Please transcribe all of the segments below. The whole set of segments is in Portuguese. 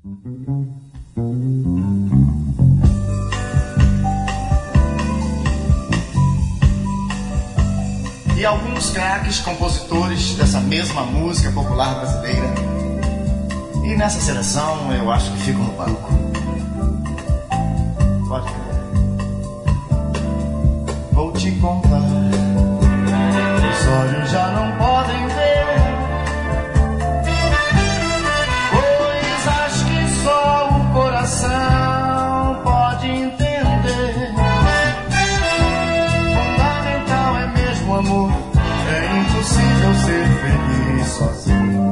E alguns craques compositores dessa mesma música popular brasileira. E nessa seleção eu acho que fico no banco. Pode ver. Vou te contar, os olhos já não podem ver coisas que só o coração pode entender. Fundamental é mesmo o amor, é impossível ser feliz sozinho.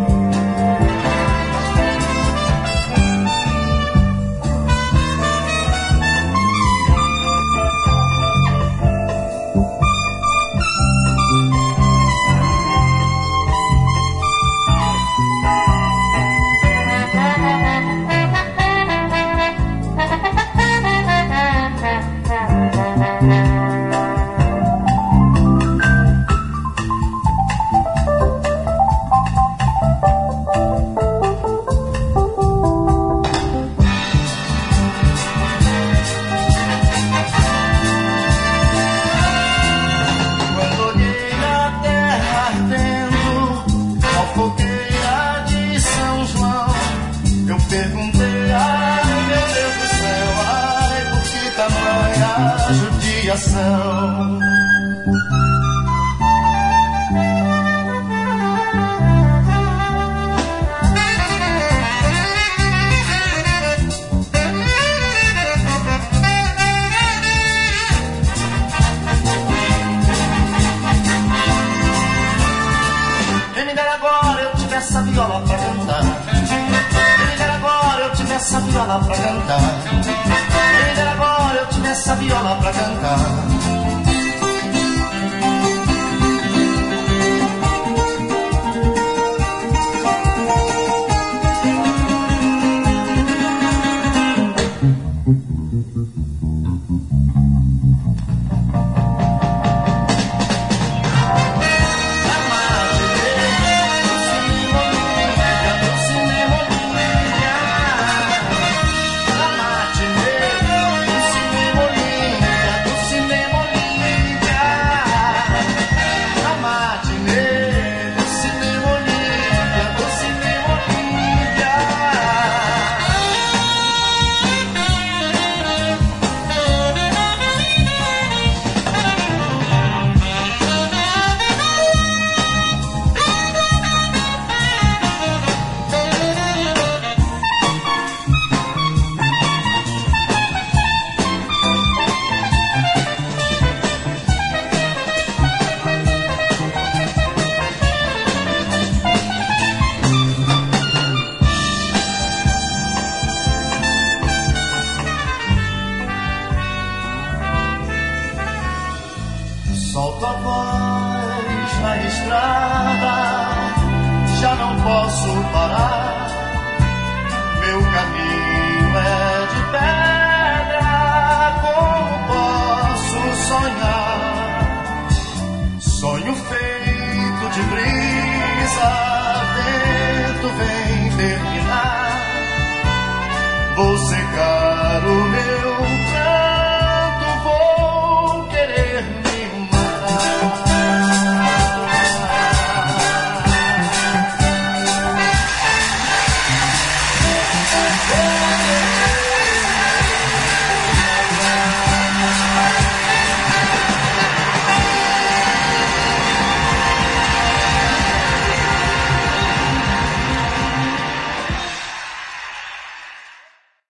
Solto a voz na estrada, já não posso parar. Meu caminho é de pedra, como posso sonhar? Sonho feito de brisa, vento vem terminar. Vou secar